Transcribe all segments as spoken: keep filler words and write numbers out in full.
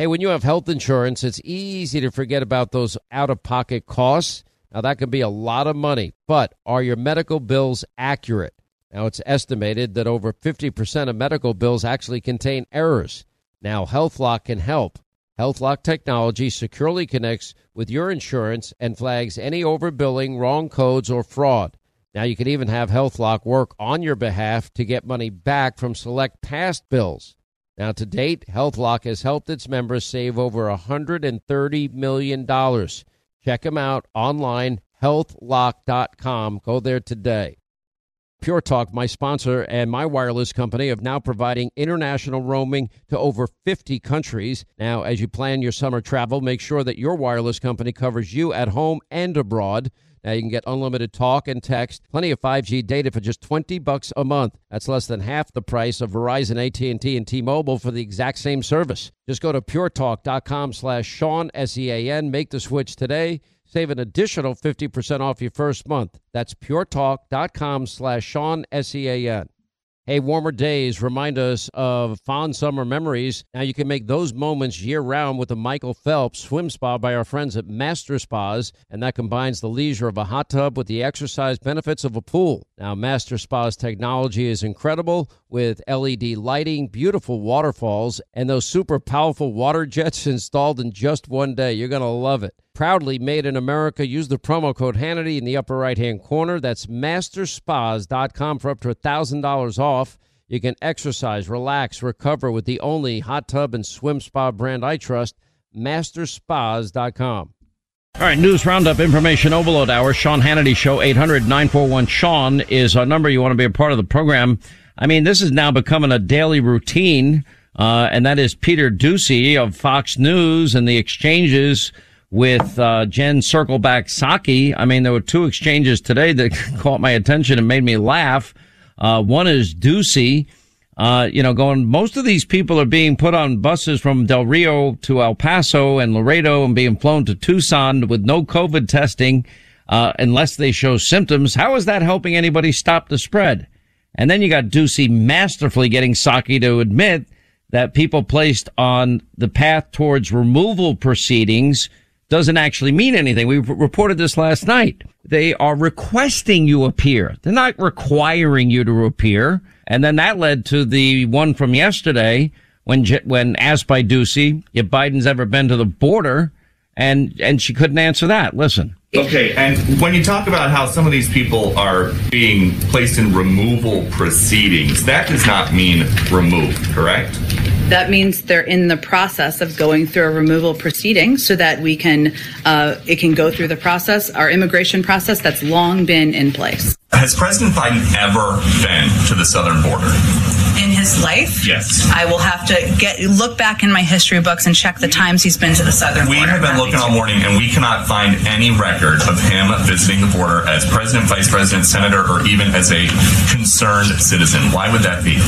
Hey, when you have health insurance, it's easy to forget about those out-of-pocket costs. Now, that can be a lot of money, but are your medical bills accurate? Now, it's estimated that over fifty percent of medical bills actually contain errors. Now, HealthLock can help. HealthLock technology securely connects with your insurance and flags any overbilling, wrong codes, or fraud. Now, you can even have HealthLock work on your behalf to get money back from select past bills. Now, to date, HealthLock has helped its members save over one hundred thirty million dollars. Check them out online, health lock dot com. Go there today. Pure Talk, my sponsor and my wireless company, of now providing international roaming to over fifty countries. Now, as you plan your summer travel, make sure that your wireless company covers you at home and abroad. Now, you can get unlimited talk and text, plenty of five G data for just twenty bucks a month. That's less than half the price of Verizon, A T and T, and T-Mobile for the exact same service. Just go to puretalk.com slash Sean, S E A N. Make the switch today. Save an additional fifty percent off your first month. That's puretalk.com slash Sean, S E A N. Hey, warmer days remind us of fond summer memories. Now you can make those moments year-round with the Michael Phelps Swim Spa by our friends at Master Spas, and that combines the leisure of a hot tub with the exercise benefits of a pool. Now, Master Spa's technology is incredible with L E D lighting, beautiful waterfalls, and those super powerful water jets installed in just one day. You're going to love it. Proudly made in America. Use the promo code Hannity in the upper right-hand corner. That's master spas dot com for up to one thousand dollars off. You can exercise, relax, recover with the only hot tub and swim spa brand I trust, master spas dot com. All right, News Roundup, Information Overload Hour, Sean Hannity Show, eight hundred nine four one Sean is our number. You want to be a part of the program. I mean, this is now becoming a daily routine, uh, and that is Peter Doocy of Fox News and the exchanges with uh Jen Circleback Psaki. I mean, there were two exchanges today that caught my attention and made me laugh. Uh one is Doocy, uh, you know, going, most of these people are being put on buses from Del Rio to El Paso and Laredo and being flown to Tucson with no COVID testing, uh, unless they show symptoms. How is that helping anybody stop the spread? And then you got Doocy masterfully getting Psaki to admit that people placed on the path towards removal proceedings doesn't actually mean anything. We reported this last night. They are requesting you appear. They're not requiring you to appear. And then that led to the one from yesterday when, when asked by Doocy if Biden's ever been to the border, and, and she couldn't answer that. Listen. Okay, and when you talk about how some of these people are being placed in removal proceedings, that does not mean removed, correct? That means they're in the process of going through a removal proceeding so that we can, uh, it can go through the process, our immigration process that's long been in place. Has President Biden ever been to the southern border? In his life? Yes. I will have to get look back in my history books and check the times he's been to the southern we border. We have been looking all morning, and we cannot find any record of him visiting the border as president, vice president, senator, or even as a concerned citizen. Why would that be?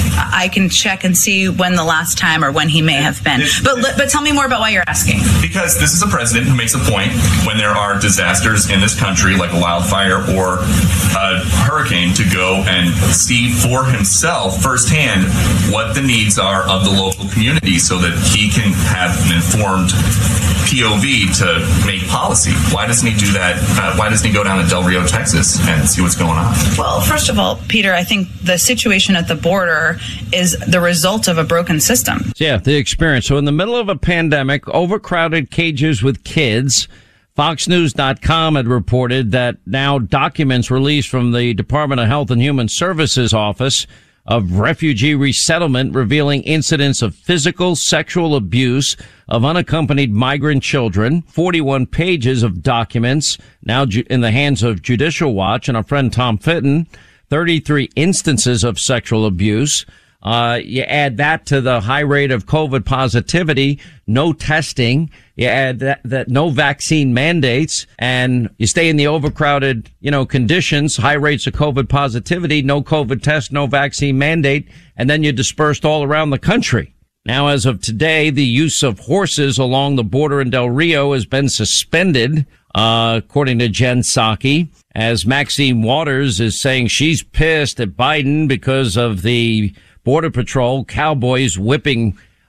I can check and see when the last time or when he may have been. But but tell me more about why you're asking. Because this is a president who makes a point when there are disasters in this country, like a wildfire or a hurricane, to go and see for himself firsthand what the needs are of the local community so that he can have an informed P O V to make policy. Why doesn't he do that? Uh, why doesn't he go down to Del Rio, Texas and see what's going on? Well, first of all, Peter, I think the situation at the border is the result of a broken system. Yeah, the experience. So in the middle of a pandemic, overcrowded cages with kids, Fox News dot com had reported that now documents released from the Department of Health and Human Services Office of Refugee Resettlement revealing incidents of physical, sexual abuse of unaccompanied migrant children. forty-one pages of documents now ju- in the hands of Judicial Watch and our friend Tom Fitton. thirty-three instances of sexual abuse. Uh, you add that to the high rate of COVID positivity, no testing, you add that, that no vaccine mandates, and you stay in the overcrowded, you know, conditions, high rates of COVID positivity, no COVID test, no vaccine mandate, and then you're dispersed all around the country. Now, as of today, the use of horses along the border in Del Rio has been suspended, uh, according to Jen Psaki, as Maxine Waters is saying she's pissed at Biden because of the Border Patrol cowboys whipping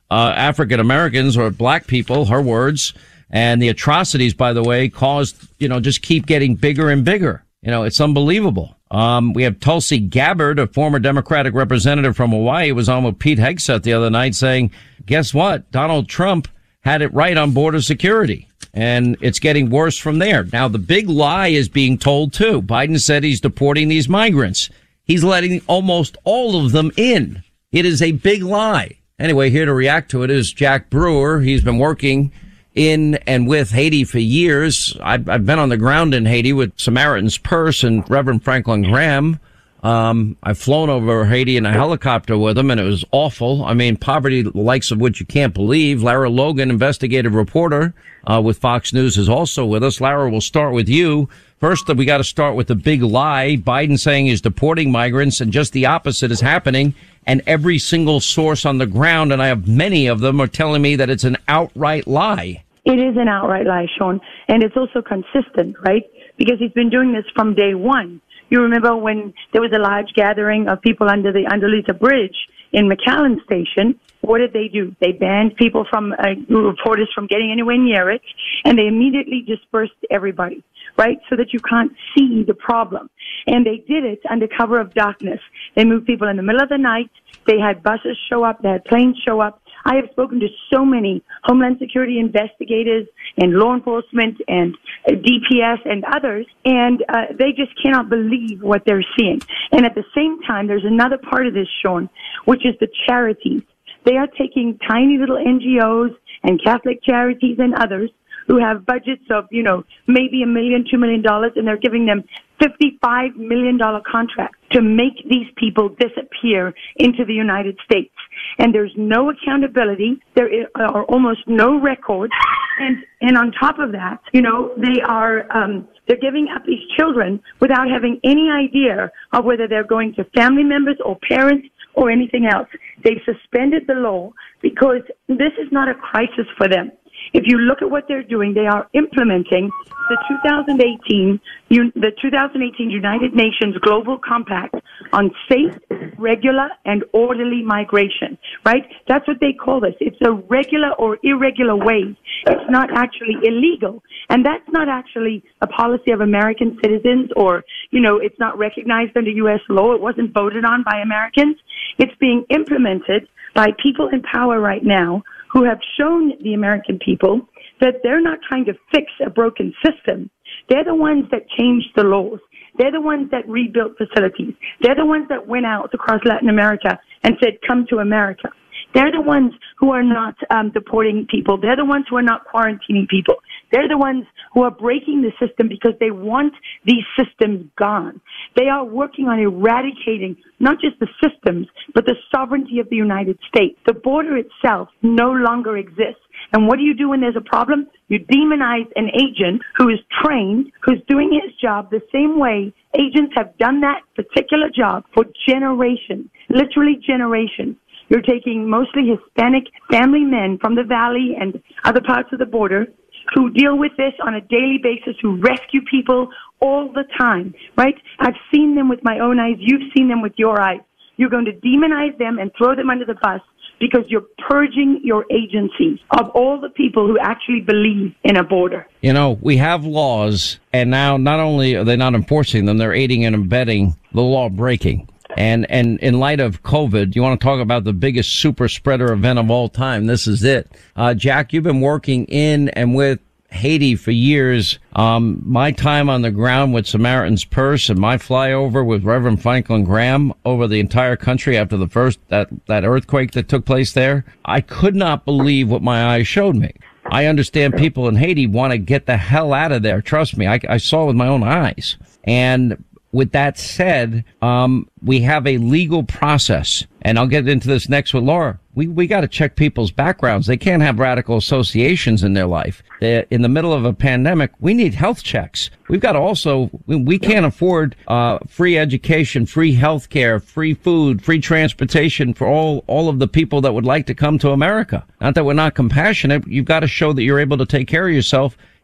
uh, African Americans or black people, her words. And the atrocities, by the way, caused, you know, just keep getting bigger and bigger. You know, it's unbelievable. Um, we have Tulsi Gabbard, a former Democratic representative from Hawaii, was on with Pete Hegseth the other night saying, guess what? Donald Trump had it right on border security. And it's getting worse from there. Now, the big lie is being told, too. Biden said he's deporting these migrants. He's letting almost all of them in. It is a big lie. Anyway, here to react to it is Jack Brewer. He's been working in and with Haiti for years. I've, I've been on the ground in Haiti with Samaritan's Purse and Reverend Franklin Graham. Um, I've flown over Haiti in a helicopter with him, and it was awful. I mean, poverty, the likes of which you can't believe. Lara Logan, investigative reporter uh, with Fox News, is also with us. Lara, we'll start with you. First, we got to start with the big lie. Biden saying he's deporting migrants, and just the opposite is happening. And every single source on the ground, and I have many of them, are telling me that it's an outright lie. It is an outright lie, Sean, and it's also consistent, right? Because he's been doing this from day one. You remember when there was a large gathering of people under the underneath the bridge in McAllen Station? What did they do? They banned people from uh, reporters from getting anywhere near it, and they immediately dispersed everybody, right? So that you can't see the problem. And they did it under cover of darkness. They moved people in the middle of the night. They had buses show up. They had planes show up. I have spoken to so many Homeland Security investigators and law enforcement and D P S and others, and uh, they just cannot believe what they're seeing. And at the same time, there's another part of this, Sean, which is the charities. They are taking tiny little N G Os and Catholic charities and others who have budgets of, you know, maybe a million, two million dollars, and they're giving them fifty-five million dollars contracts to make these people disappear into the United States. And there's no accountability. There are almost no records. And, and on top of that, you know, they are, um, they're giving up these children without having any idea of whether they're going to family members or parents or anything else. They've suspended the law because this is not a crisis for them. If you look at what they're doing, they are implementing the two thousand eighteen, the two thousand eighteen United Nations Global Compact on safe, regular, and orderly migration, right? That's what they call this. It's a regular or irregular way. It's not actually illegal. And that's not actually a policy of American citizens or, you know, it's not recognized under U S law. It wasn't voted on by Americans. It's being implemented by people in power right now who have shown the American people that they're not trying to fix a broken system. They're the ones that changed the laws. They're the ones that rebuilt facilities. They're the ones that went out across Latin America and said, come to America. They're the ones who are not um, deporting people. They're the ones who are not quarantining people. They're the ones who are breaking the system because they want these systems gone. They are working on eradicating not just the systems, but the sovereignty of the United States. The border itself no longer exists. And what do you do when there's a problem? You demonize an agent who is trained, who's doing his job the same way agents have done that particular job for generations, literally generations. You're taking mostly Hispanic family men from the valley and other parts of the border who deal with this on a daily basis, who rescue people all the time, right? I've seen them with my own eyes. You've seen them with your eyes. You're going to demonize them and throw them under the bus because you're purging your agency of all the people who actually believe in a border. You know, we have laws, and now not only are they not enforcing them, they're aiding and abetting the law breaking. And, and in light of COVID, you want to talk about the biggest super spreader event of all time. This is it. Uh, Jack, you've been working in and with Haiti for years. Um, my time on the ground with Samaritan's Purse and my flyover with Reverend Franklin Graham over the entire country after the first, that, that earthquake that took place there. I could not believe what my eyes showed me. I understand people in Haiti want to get the hell out of there. Trust me. I, I saw with my own eyes. And with that said, um, we have a legal process, and I'll get into this next with Laura. We we got to check people's backgrounds. They can't have radical associations in their life. They're in the middle of a pandemic, we need health checks. We've got to also, we can't afford uh free education, free health care, free food, free transportation for all all of the people that would like to come to America. Not that we're not compassionate. You've got to show that you're able to take care of yourself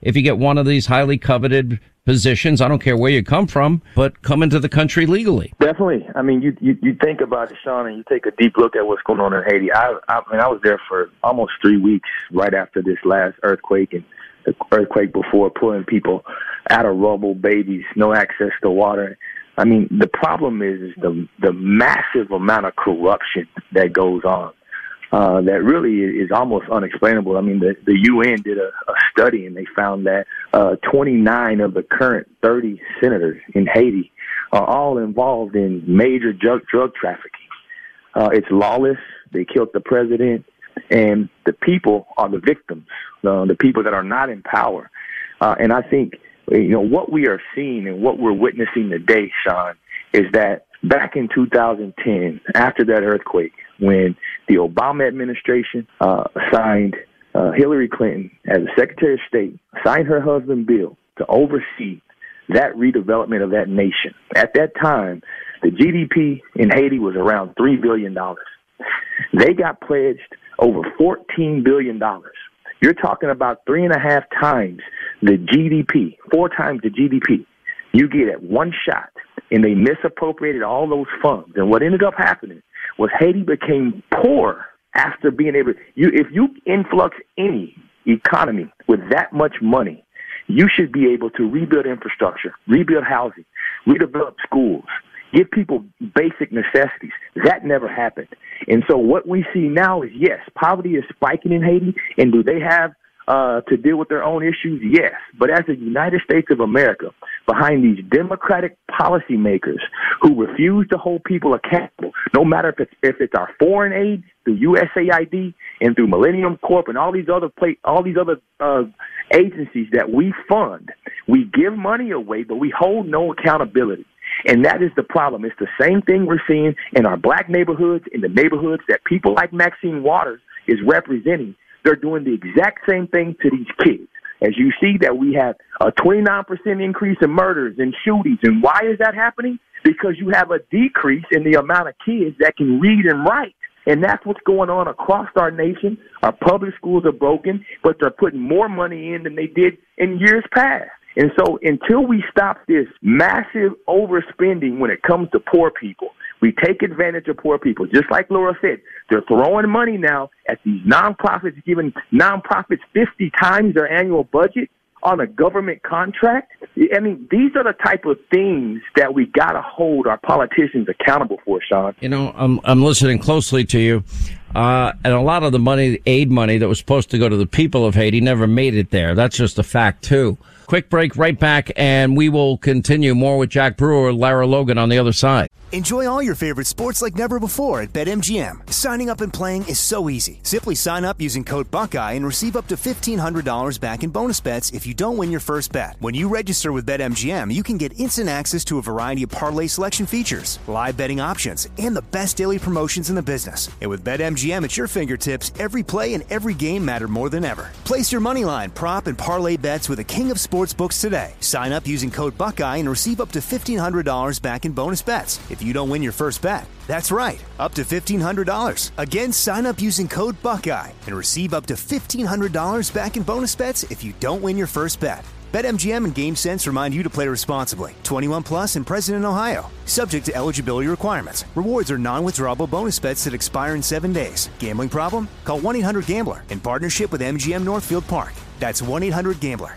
if you get one of these highly coveted positions. I don't care where you come from, but come into the country legally. Definitely. I mean, you you, you think about it, Sean, and you take a deep look at what's going on in Haiti. I, I mean, I was there for almost three weeks right after this last earthquake, and the earthquake before, pulling people out of rubble, babies, no access to water. I mean, the problem is, is the the massive amount of corruption that goes on. Uh, that really is almost unexplainable. I mean, the, the U N did a, a study, and they found that uh, twenty-nine of the current thirty senators in Haiti are all involved in major drug, drug trafficking. Uh, it's lawless. They killed the president, and the people are the victims, uh, the people that are not in power. Uh, and I think, you know, what we are seeing and what we're witnessing today, Sean, is that back in two thousand ten, after that earthquake, when the Obama administration uh, assigned uh, Hillary Clinton as the Secretary of State, assigned her husband Bill to oversee that redevelopment of that nation. At that time, the G D P in Haiti was around three billion dollars. They got pledged over fourteen billion dollars. You're talking about three and a half times the G D P, four times the G D P you get at one shot, and they misappropriated all those funds. And what ended up happening was Haiti became poor after being able – you if you influx any economy with that much money, you should be able to rebuild infrastructure, rebuild housing, redevelop schools, give people basic necessities. That never happened. And so what we see now is, yes, poverty is spiking in Haiti, and do they have uh, to deal with their own issues? Yes. But as the United States of America, behind these democratic policymakers who refuse to hold people accountable, no matter if it's, if it's our foreign aid through U S A I D and through Millennium Corp and all these other play, all these other uh, agencies that we fund, we give money away, but we hold no accountability. And that is the problem. It's the same thing we're seeing in our black neighborhoods, in the neighborhoods that people like Maxine Waters is representing. They're doing the exact same thing to these kids. As you see that we have a twenty-nine percent increase in murders and shootings. And why is that happening? Because you have a decrease in the amount of kids that can read and write. And that's what's going on across our nation. Our public schools are broken, but they're putting more money in than they did in years past. And so until we stop this massive overspending when it comes to poor people, we take advantage of poor people. Just like Laura said, they're throwing money now at these nonprofits, giving nonprofits fifty times their annual budget on a government contract. I mean, these are the type of things that we got to hold our politicians accountable for, Sean. You know, I'm, I'm listening closely to you. Uh, and a lot of the money, aid money that was supposed to go to the people of Haiti never made it there. That's just a fact, too. Quick break, right back, and we will continue more with Jack Brewer, Lara Logan on the other side. Enjoy all your favorite sports like never before at BetMGM. Signing up and playing is so easy. Simply sign up using code Buckeye and receive up to fifteen hundred dollars back in bonus bets if you don't win your first bet. When you register with BetMGM, you can get instant access to a variety of parlay selection features, live betting options, and the best daily promotions in the business. And with BetMGM at your fingertips, every play and every game matter more than ever. Place your moneyline, prop, and parlay bets with the king of sportsbooks today. Sign up using code Buckeye and receive up to fifteen hundred dollars back in bonus bets if you don't win your first bet. That's right, up to fifteen hundred dollars. Again, sign up using code Buckeye and receive up to fifteen hundred dollars back in bonus bets if you don't win your first bet. BetMGM and GameSense remind you to play responsibly. twenty-one plus and present in Ohio. Subject to eligibility requirements. Rewards are non-withdrawable bonus bets that expire in seven days. Gambling problem? Call one eight hundred gambler in partnership with M G M Northfield Park. That's one eight hundred gambler.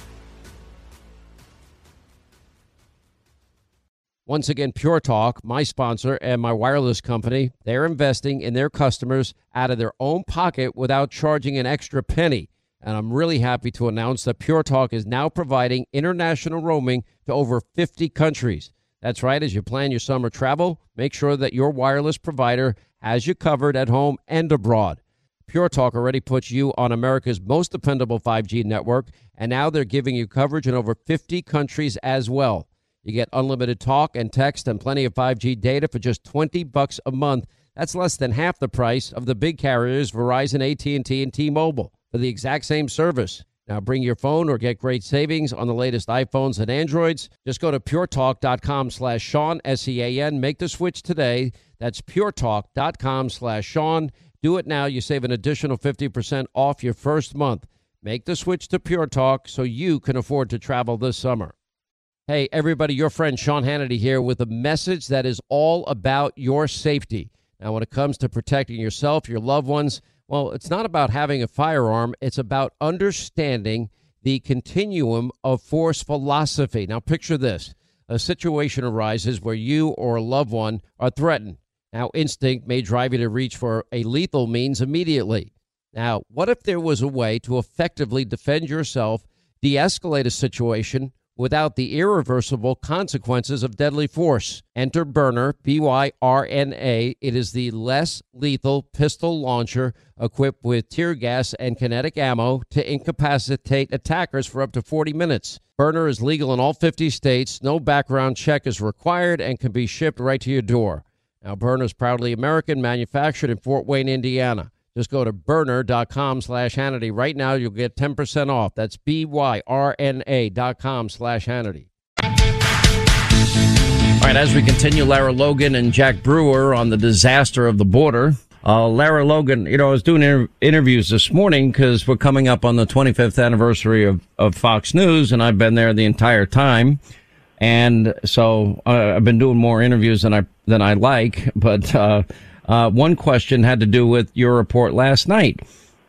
Once again, Pure Talk, my sponsor and my wireless company, they're investing in their customers out of their own pocket without charging an extra penny. And I'm really happy to announce that Pure Talk is now providing international roaming to over fifty countries. That's right. As you plan your summer travel, make sure that your wireless provider has you covered at home and abroad. Pure Talk already puts you on America's most dependable five G network, and now they're giving you coverage in over fifty countries as well. You get unlimited talk and text and plenty of five G data for just twenty bucks a month. That's less than half the price of the big carriers, Verizon, A T and T, and T-Mobile, for the exact same service. Now bring your phone or get great savings on the latest iPhones and Androids. Just go to puretalk.com slash Sean, S E A N. Make the switch today. That's puretalk.com slash Sean. Do it now. You save an additional fifty percent off your first month. Make the switch to Pure Talk so you can afford to travel this summer. Hey, everybody, your friend Sean Hannity here with a message that is all about your safety. Now, when it comes to protecting yourself, your loved ones, well, it's not about having a firearm. It's about understanding the continuum of force philosophy. Now, picture this. A situation arises where you or a loved one are threatened. Now, instinct may drive you to reach for a lethal means immediately. Now, what if there was a way to effectively defend yourself, de-escalate a situation without the irreversible consequences of deadly force? Enter Byrna, B Y R N A. It is the less lethal pistol launcher equipped with tear gas and kinetic ammo to incapacitate attackers for up to forty minutes. Byrna is legal in all fifty states. No background check is required and can be shipped right to your door. Now, Byrna is proudly American, manufactured in Fort Wayne, Indiana. Just go to Byrna.com slash Hannity. Right now, you'll get ten percent off. That's B-Y-R-N-A dot com slash Hannity. All right, as we continue, Lara Logan and Jack Brewer on the disaster of the border. Uh, Lara Logan, you know, I was doing inter- interviews this morning because we're coming up on the twenty-fifth anniversary of, of Fox News, and I've been there the entire time. And so uh, I've been doing more interviews than I than I like, but uh Uh, one question had to do with your report last night.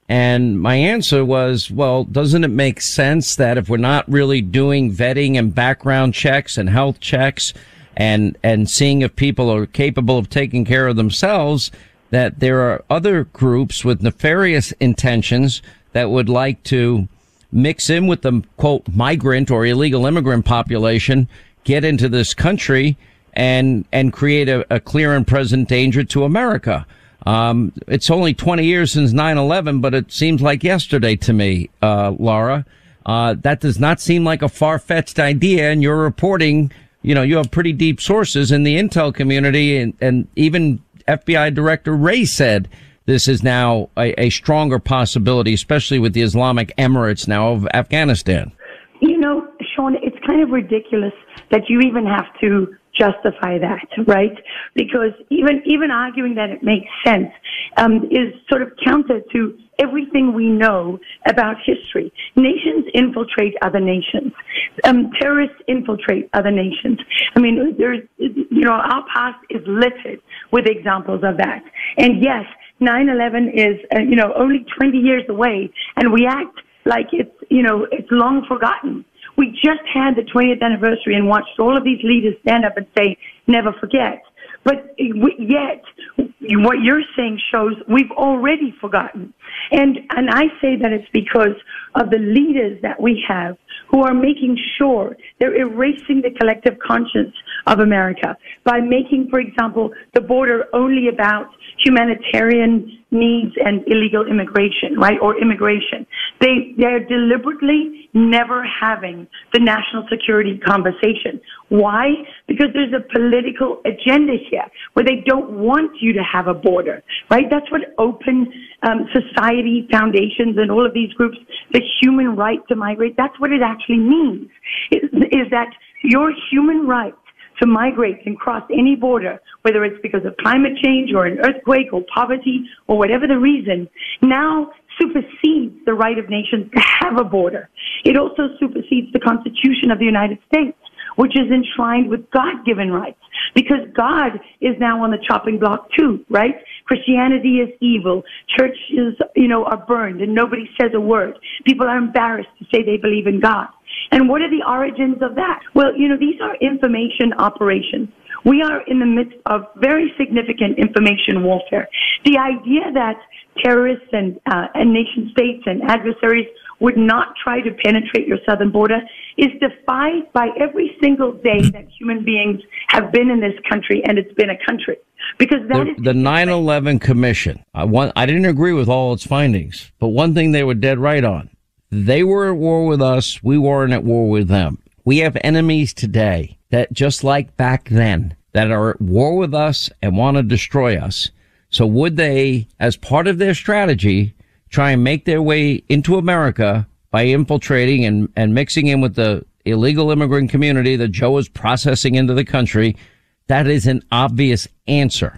And my answer was, well, doesn't it make sense that if we're not really doing vetting and background checks and health checks and, and seeing if people are capable of taking care of themselves, that there are other groups with nefarious intentions that would like to mix in with the, quote, migrant or illegal immigrant population, get into this country, and and create a, a clear and present danger to America. Um, it's only twenty years since nine eleven, but it seems like yesterday to me, uh, Laura. Uh, that does not seem like a far-fetched idea, and you're reporting, you know, you have pretty deep sources in the intel community, and, and even F B I Director Wray said this is now a, a stronger possibility, especially with the Islamic Emirates now of Afghanistan. You know, Sean, it's kind of ridiculous that you even have to justify that, right? Because even even arguing that it makes sense um, is sort of counter to everything we know about history. Nations infiltrate other nations. Um, terrorists infiltrate other nations. I mean, there's, you know, our past is littered with examples of that. And yes, nine eleven is, uh, you know, only twenty years away, and we act like it's, you know, it's long forgotten. We just had the twentieth anniversary and watched all of these leaders stand up and say, never forget. But yet, what you're saying shows we've already forgotten. And and I say that it's because of the leaders that we have who are making sure they're erasing the collective conscience of America by making, for example, the border only about humanitarian needs and illegal immigration, right, or immigration. They, they're deliberately never having the national security conversation. Why? Because there's a political agenda here where they don't want you to have a border, right? That's what Open um, Society Foundations and all of these groups, the human right to migrate, that's what it actually means, is, is that your human right to migrate and cross any border, whether it's because of climate change or an earthquake or poverty or whatever the reason, now supersedes the right of nations to have a border. It also supersedes the Constitution of the United States, which is enshrined with God-given rights, because God is now on the chopping block too, right? Christianity is evil. Churches, you know, are burned and nobody says a word. People are embarrassed to say they believe in God. And what are the origins of that? Well, you know, these are information operations. We are in the midst of very significant information warfare. The idea that terrorists and, uh, and nation states and adversaries would not try to penetrate your southern border is defied by every single day that human beings have been in this country, and it's been a country. Because that the, is the nine eleven Commission. I, want, I didn't agree with all its findings, but one thing they were dead right on. They were at war with us. We weren't at war with them. We have enemies today that, just like back then, that are at war with us and want to destroy us. So would they, as part of their strategy, try and make their way into America by infiltrating and, and mixing in with the illegal immigrant community that Joe is processing into the country? That is an obvious answer.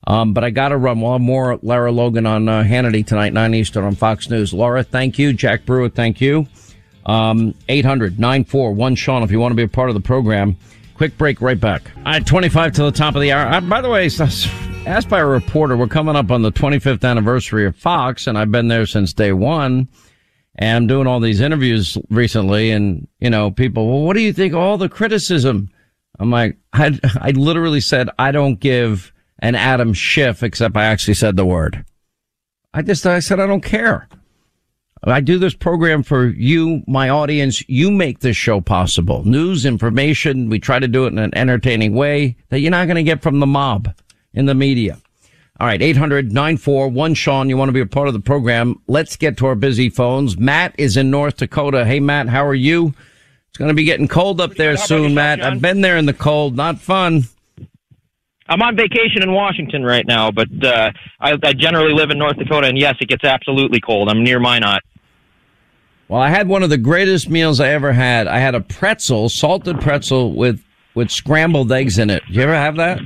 Um, but I got to run. We'll have more Lara Logan on uh, Hannity tonight, nine Eastern on Fox News. Laura, thank you. Jack Brewer, thank you. Um, eight hundred nine four one Sean if you want to be a part of the program. Quick break, right back. All right, twenty-five to the top of the hour. Uh, by the way, asked by a reporter, we're coming up on the twenty-fifth anniversary of Fox, and I've been there since day one. And I'm doing all these interviews recently, and, you know, people, well, what do you think of all the criticism? I'm like, I, I literally said, I don't give an Adam Schiff, except I actually said the word. I just, I said, I don't care. I do this program for you, my audience. You make this show possible. News, information. We try to do it in an entertaining way that you're not going to get from the mob in the media. All right, eight hundred nine four one Sean. You want to be a part of the program. Let's get to our busy phones. Matt is in North Dakota. Hey, Matt, how are you? It's going to be getting cold up there soon, Matt. I've been there in the cold. Not fun. I'm on vacation in Washington right now, but uh, I, I generally live in North Dakota, and yes, it gets absolutely cold. I'm near Minot. Well, I had one of the greatest meals I ever had. I had a pretzel, salted pretzel with, with scrambled eggs in it. Did you ever have that?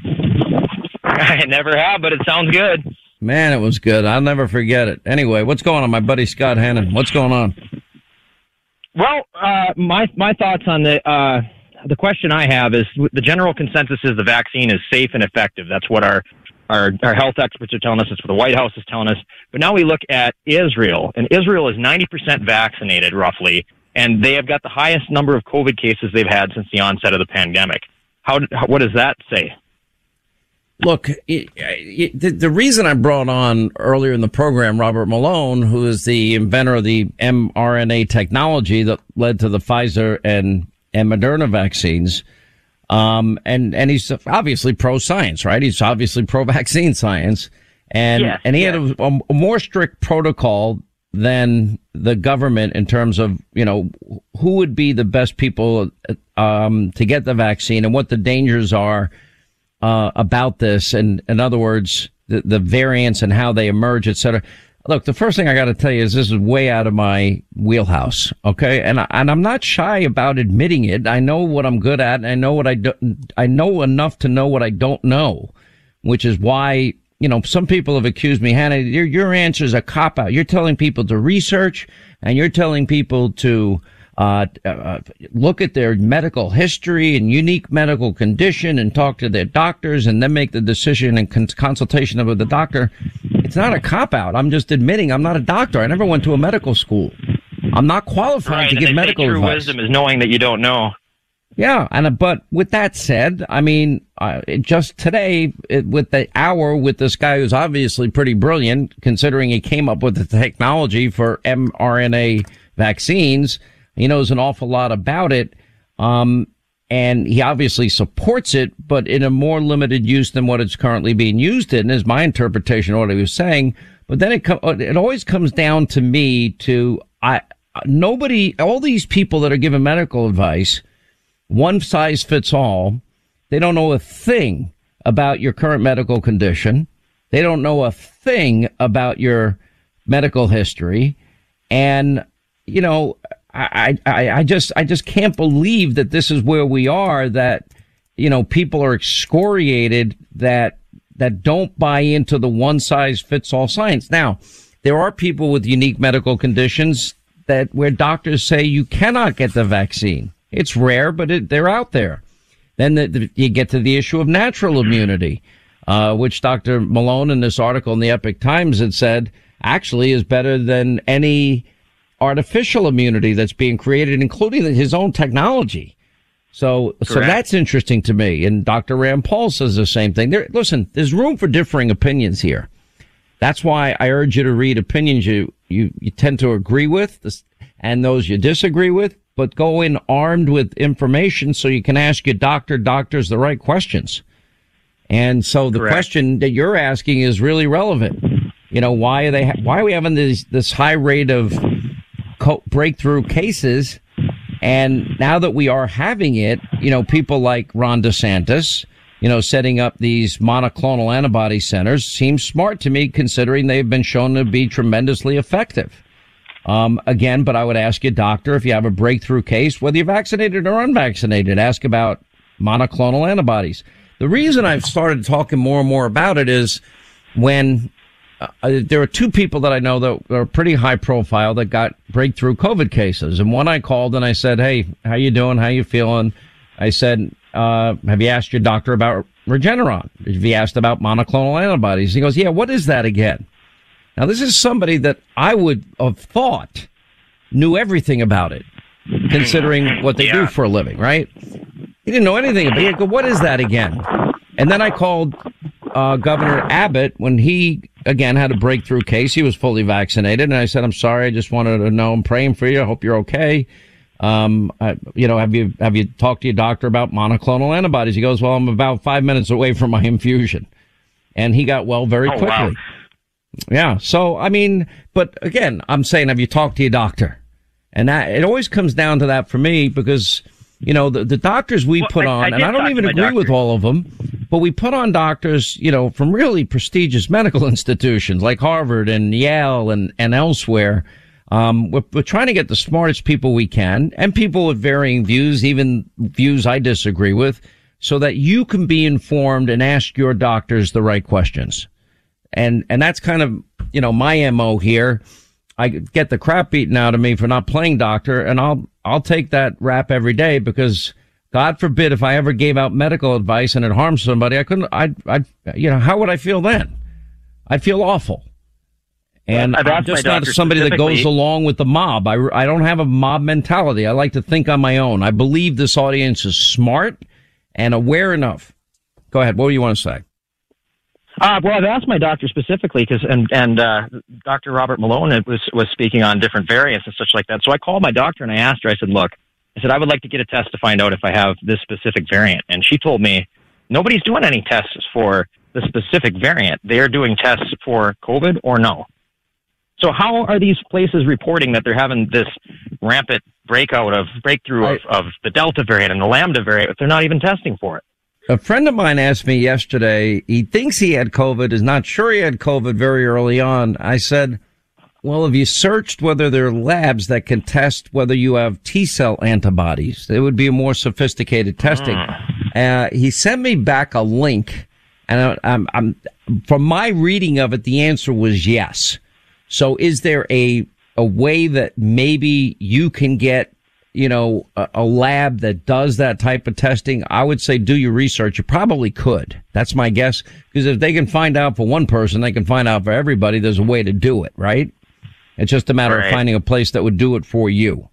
I never have, but it sounds good. Man, it was good. I'll never forget it. Anyway, what's going on, my buddy Scott Hannon? What's going on? Well, uh, my my thoughts on the uh, the question I have is the general consensus is the vaccine is safe and effective. That's what our our, our health experts are telling us. It's what the White House is telling us. But now we look at Israel, and Israel is ninety percent vaccinated, roughly, and they have got the highest number of COVID cases they've had since the onset of the pandemic. How what does that say? Look, it, it, the, the reason I brought on earlier in the program Robert Malone, who is the inventor of the mRNA technology that led to the Pfizer and, and Moderna vaccines, um, and, and he's obviously pro-science, right? He's obviously pro-vaccine science. And, yeah, and he yeah. had a, a more strict protocol than the government in terms of, you know, who would be the best people, um, to get the vaccine and what the dangers are Uh, about this, and in other words, the, the variants and how they emerge, et cetera. Look, the first thing I got to tell you is this is way out of my wheelhouse, okay? And I, and I'm not shy about admitting it. I know what I'm good at, and I know what I don't. I know enough to know what I don't know, which is why, you know, some people have accused me, Hannah, your your answer is a cop out. You're telling people to research, and you're telling people to Uh, uh, look at their medical history and unique medical condition and talk to their doctors and then make the decision in con- consultation with the doctor. It's not a cop-out. I'm just admitting I'm not a doctor. I never went to a medical school. I'm not qualified right, to and give they medical say true advice. Wisdom is knowing that you don't know. Yeah, and but with that said, I mean, uh, just today it, with the hour with this guy who's obviously pretty brilliant, considering he came up with the technology for mRNA vaccines. He knows an awful lot about it, um, and he obviously supports it, but in a more limited use than what it's currently being used in, is my interpretation of what he was saying. But then it co- it always comes down to me to I nobody, all these people that are giving medical advice, one size fits all. They don't know a thing about your current medical condition. They don't know a thing about your medical history, and you know. I, I, I just, I just can't believe that this is where we are, that, you know, people are excoriated that, that don't buy into the one size fits all science. Now, there are people with unique medical conditions that where doctors say you cannot get the vaccine. It's rare, but it, they're out there. Then the, the, you get to the issue of natural immunity, uh, which Doctor Malone in this article in the Epoch Times had said actually is better than any artificial immunity that's being created, including his own technology. So, Correct. so that's interesting to me. And Doctor Rand Paul says the same thing. There, listen, there's room for differing opinions here. That's why I urge you to read opinions you, you, you tend to agree with and those you disagree with, but go in armed with information so you can ask your doctor, doctors the right questions. And so the Correct. question that you're asking is really relevant. You know, why are they, ha- why are we having this, this high rate of co- breakthrough cases? And now that we are having it, you know, people like Ron DeSantis, you know, setting up these monoclonal antibody centers seems smart to me, considering they've been shown to be tremendously effective. Um, again, but I would ask you, doctor, if you have a breakthrough case, whether you're vaccinated or unvaccinated, ask about monoclonal antibodies. The reason I've started talking more and more about it is when uh, there are two people that I know that are pretty high profile that got breakthrough COVID cases. And one I called and I said, hey, how you doing? How you feeling? I said, uh, have you asked your doctor about Regeneron? Have you asked about monoclonal antibodies? He goes, yeah, what is that again? Now, this is somebody that I would have thought knew everything about it, considering what they yeah. do for a living, right? He didn't know anything about it. He go, what is that again? And then I called uh, Governor Abbott when he, again, had a breakthrough case. He was fully vaccinated. And I said, I'm sorry. I just wanted to know. I'm praying for you. I hope you're okay. Um, I, you know, have you, have you talked to your doctor about monoclonal antibodies? He goes, well, I'm about five minutes away from my infusion. And he got well very oh, quickly. Wow. Yeah. So, I mean, but again, I'm saying, have you talked to your doctor? And that, it always comes down to that for me because, you know, the, the doctors we well, put I, on, I and I don't even agree doctor. with all of them, but we put on doctors, you know, from really prestigious medical institutions like Harvard and Yale and, and elsewhere. Um, we're, we're trying to get the smartest people we can and people with varying views, even views I disagree with, so that you can be informed and ask your doctors the right questions. And, and that's kind of, you know, my M O here. I get the crap beaten out of me for not playing doctor, and I'll, I'll take that rap every day because God forbid if I ever gave out medical advice and it harmed somebody, I couldn't, I, I, you know, how would I feel then? I'd feel awful. And I'm just not somebody that goes along with the mob. I, I don't have a mob mentality. I like to think on my own. I believe this audience is smart and aware enough. Go ahead. What do you want to say? Uh, well, I've asked my doctor specifically because, and, and, uh, Doctor Robert Malone was, was speaking on different variants and such like that. So I called my doctor and I asked her, I said, look, I said, I would like to get a test to find out if I have this specific variant. And she told me nobody's doing any tests for the specific variant. They are doing tests for COVID or no. So how are these places reporting that they're having this rampant breakout of breakthrough I, of, of the Delta variant and the Lambda variant if they're not even testing for it? A friend of mine asked me yesterday, he thinks he had COVID, is not sure he had COVID very early on. I said, well, have you searched whether there are labs that can test whether you have T-cell antibodies? It would be a more sophisticated testing. Mm. Uh, he sent me back a link, and I'm, I'm, from my reading of it, the answer was yes. So is there a, a way that maybe you can get, you know, a, a lab that does that type of testing? I would say do your research. You probably could. That's my guess. Because if they can find out for one person, they can find out for everybody. There's a way to do it, right? It's just a matter right. of finding a place that would do it for you.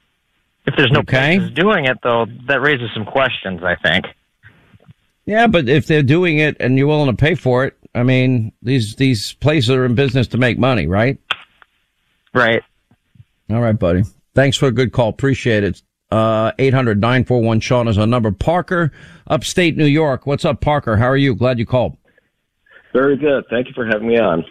If there's no okay? places doing it, though, that raises some questions, I think. Yeah, but if they're doing it and you're willing to pay for it, I mean, these these places are in business to make money, right? Right. All right, buddy. Thanks for a good call. Appreciate it. Uh, eight hundred nine four one Sean is our number. Parker, upstate New York. What's up, Parker? How are you? Glad you called. Very good. Thank you for having me on.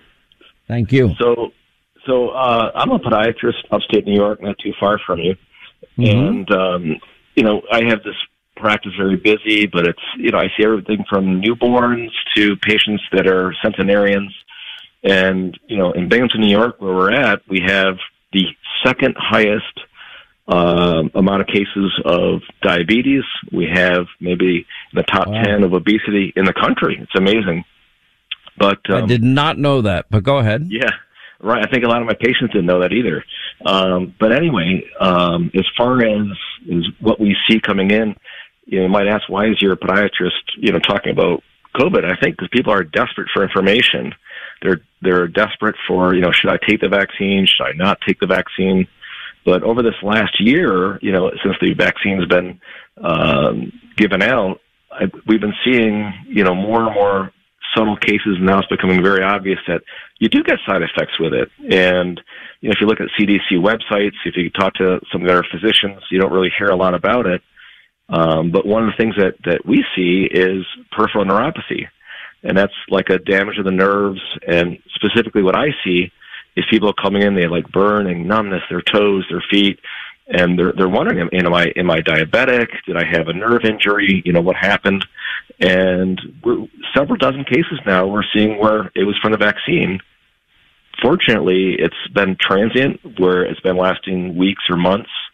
Thank you. So, so uh, I'm a podiatrist, upstate New York, not too far from you. Mm-hmm. And, um, you know, I have this practice very busy, but it's, you know, I see everything from newborns to patients that are centenarians. And, you know, in Binghamton, New York, where we're at, we have the second highest uh, amount of cases of diabetes. We have maybe the top wow. ten of obesity in the country. It's amazing. But um, I did not know that, but go ahead. Yeah, right. I think a lot of my patients didn't know that either. Um, but anyway, um, as far as, as what we see coming in, you know, you might ask, why is your podiatrist, you know, talking about COVID? I think because people are desperate for information. They're they're desperate for, you know, should I take the vaccine? Should I not take the vaccine? But over this last year, you know, since the vaccine's been um, given out, I, we've been seeing, you know, more and more subtle cases. Now it's becoming very obvious that you do get side effects with it. And, you know, if you look at C D C websites, if you talk to some of their physicians, you don't really hear a lot about it. Um, but one of the things that, that we see is peripheral neuropathy. And that's like a damage of the nerves. And specifically what I see is people coming in, they have like burning, numbness, their toes, their feet. And they're, they're wondering, am I, am I diabetic? Did I have a nerve injury? You know, what happened? And we're, several dozen cases now we're seeing where it was from the vaccine. Fortunately, it's been transient, where it's been lasting weeks or months.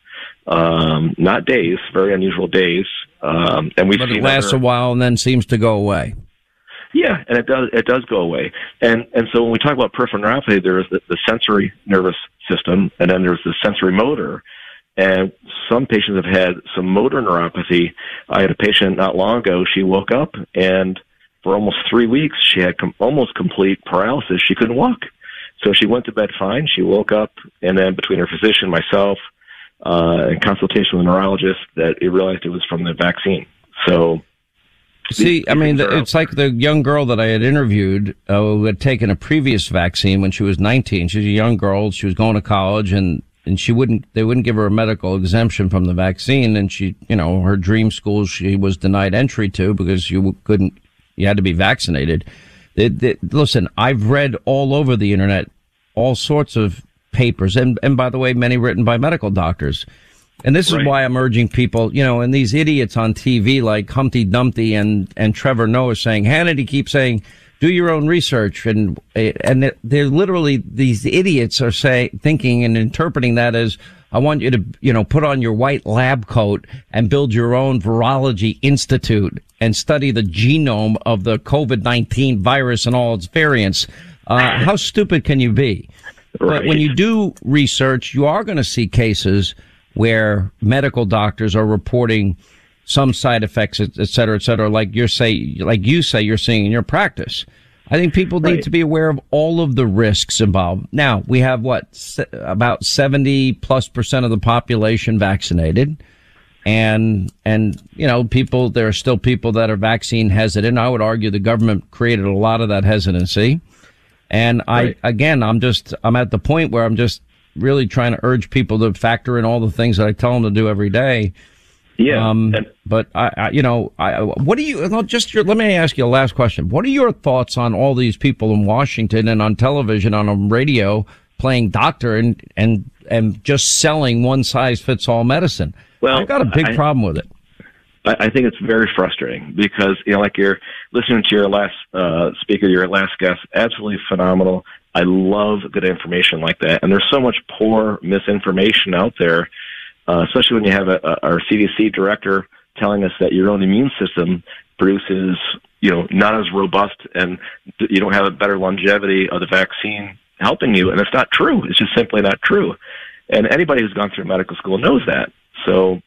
um, not days, very unusual days. Um, and we've but seen it lasts other, a while and then seems to go away. Yeah, and it does it does go away. And and so when we talk about peripheral neuropathy, there is the, the sensory nervous system, and then there's the sensory motor. And some patients have had some motor neuropathy. I had a patient not long ago. She woke up, and for almost three weeks, she had com- almost complete paralysis. She couldn't walk. So she went to bed fine. She woke up, and then between her physician, myself, uh, in consultation with a neurologist, that it realized it was from the vaccine. So, see, I mean, it's like the young girl that I had interviewed uh, who had taken a previous vaccine when she was nineteen. She was a young girl. She was going to college, and and she wouldn't, they wouldn't give her a medical exemption from the vaccine. And she, you know, her dream school she was denied entry to because you couldn't, you had to be vaccinated. They, they, listen, I've read all over the internet all sorts of papers, and, and by the way, many written by medical doctors. And this right. is why I'm urging people, you know, and these idiots on T V like Humpty Dumpty and, and Trevor Noah saying, Hannity keeps saying, do your own research. And, and they're literally, these idiots are saying, thinking and interpreting that as, I want you to, you know, put on your white lab coat and build your own virology institute and study the genome of the COVID nineteen virus and all its variants. Uh, how stupid can you be? Right. But when you do research, you are going to see cases where medical doctors are reporting some side effects, et cetera, et cetera, like you're say, like you say you're seeing in your practice. I think people need right. to be aware of all of the risks involved. Now, we have what, about seventy plus percent of the population vaccinated. And, and, you know, people, there are still people that are vaccine hesitant. I would argue the government created a lot of that hesitancy. And right. I, again, I'm just, I'm at the point where I'm just really trying to urge people to factor in all the things that I tell them to do every day. Yeah. Um, but I, I, you know, I, what do you, just your, let me ask you a last question. What are your thoughts on all these people in Washington and on television, on a radio playing doctor and, and, and just selling one size fits all medicine? Well, I've got a big I, problem with it. I think it's very frustrating because, you know, like you're listening to your last, uh, speaker, your last guest, absolutely phenomenal. I love good information like that. And there's so much poor misinformation out there. Uh, especially when you have a, a, our C D C director telling us that your own immune system produces, you know, not as robust and you don't have a better longevity of the vaccine helping you. And it's not true. It's just simply not true. And anybody who's gone through medical school knows that. So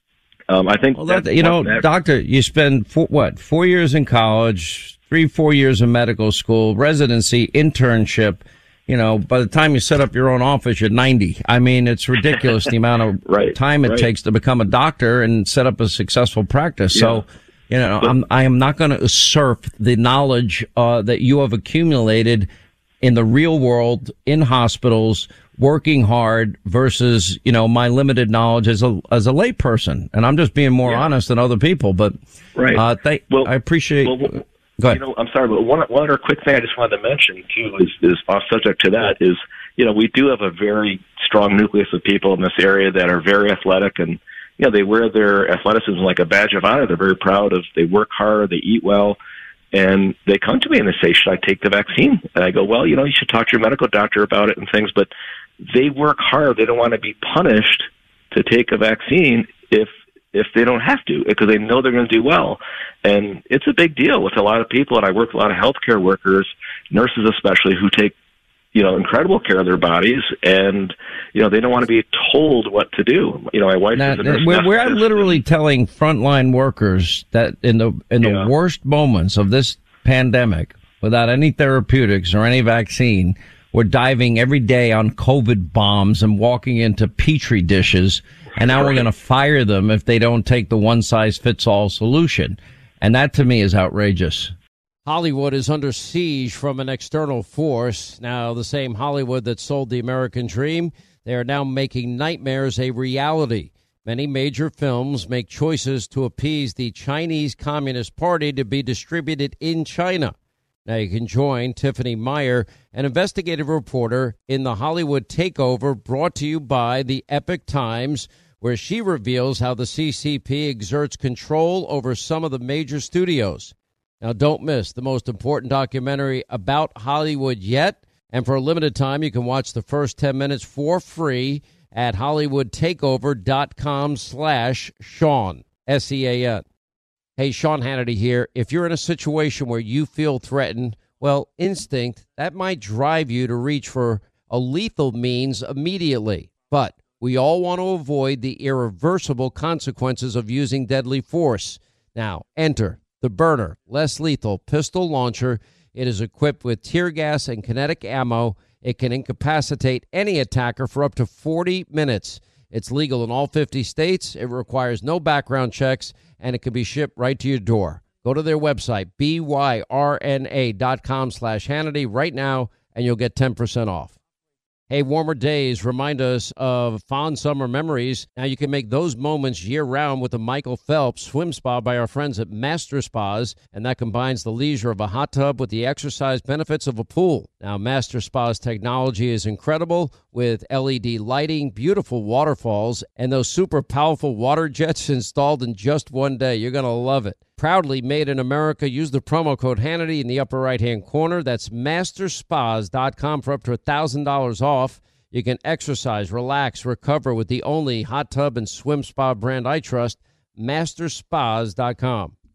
um, I think, well, that, you know, that, doctor, you spend four, what, four years in college, three, four years in medical school, residency, internship. You know, by the time you set up your own office, you're ninety. I mean, it's ridiculous the amount of right, time it right. takes to become a doctor and set up a successful practice. Yeah. So, you know, but, I'm, I am not going to usurp the knowledge uh, that you have accumulated in the real world, in hospitals, working hard versus, you know, my limited knowledge as a as a layperson. And I'm just being more yeah. honest than other people. But right. uh, they, well, I appreciate. Well, well, Go ahead. You know, I'm sorry, but one, one other quick thing I just wanted to mention, too, is, is off subject to that, is, you know, we do have a very strong nucleus of people in this area that are very athletic and, you know, they wear their athleticism like a badge of honor. They're very proud of, they work hard, they eat well, and they come to me and they say, should I take the vaccine? And I go, well, you know, you should talk to your medical doctor about it and things, but they work hard. They don't want to be punished to take a vaccine if if they don't have to, because they know they're going to do well. And it's a big deal with a lot of people, and I work with a lot of healthcare workers, nurses especially, who take, you know, incredible care of their bodies, and, you know, they don't want to be told what to do. You know, my wife now, is a nurse. We're, we're literally telling frontline workers that in the in the yeah. worst moments of this pandemic, without any therapeutics or any vaccine, we're diving every day on COVID bombs and walking into Petri dishes. And now we're going to fire them if they don't take the one-size-fits-all solution. And that, to me, is outrageous. Hollywood is under siege from an external force. Now, the same Hollywood that sold the American dream, they are now making nightmares a reality. Many major films make choices to appease the Chinese Communist Party to be distributed in China. Now you can join Tiffany Meyer, an investigative reporter in the Hollywood Takeover, brought to you by the Epoch Times, where she reveals how the C C P exerts control over some of the major studios. Now, don't miss the most important documentary about Hollywood yet. And for a limited time, you can watch the first ten minutes for free at hollywoodtakeover.com slash Sean, S E A N. Hey, Sean Hannity here. If you're in a situation where you feel threatened, well, instinct, that might drive you to reach for a lethal means immediately. But we all want to avoid the irreversible consequences of using deadly force. Now, enter the Byrna less lethal pistol launcher. It is equipped with tear gas and kinetic ammo. It can incapacitate any attacker for up to forty minutes. It's legal in all fifty states. It requires no background checks, and it can be shipped right to your door. Go to their website, B Y R N A dot com slash Hannity right now, and you'll get ten percent off. Hey, warmer days remind us of fond summer memories. Now you can make those moments year-round with the Michael Phelps Swim Spa by our friends at Master Spas, and that combines the leisure of a hot tub with the exercise benefits of a pool. Now, Master Spa's technology is incredible with L E D lighting, beautiful waterfalls, and those super powerful water jets installed in just one day. You're going to love it. Proudly made in America. Use the promo code Hannity in the upper right-hand corner. That's master spas dot com for up to one thousand dollars off. You can exercise, relax, recover with the only hot tub and swim spa brand I trust, master spas dot com.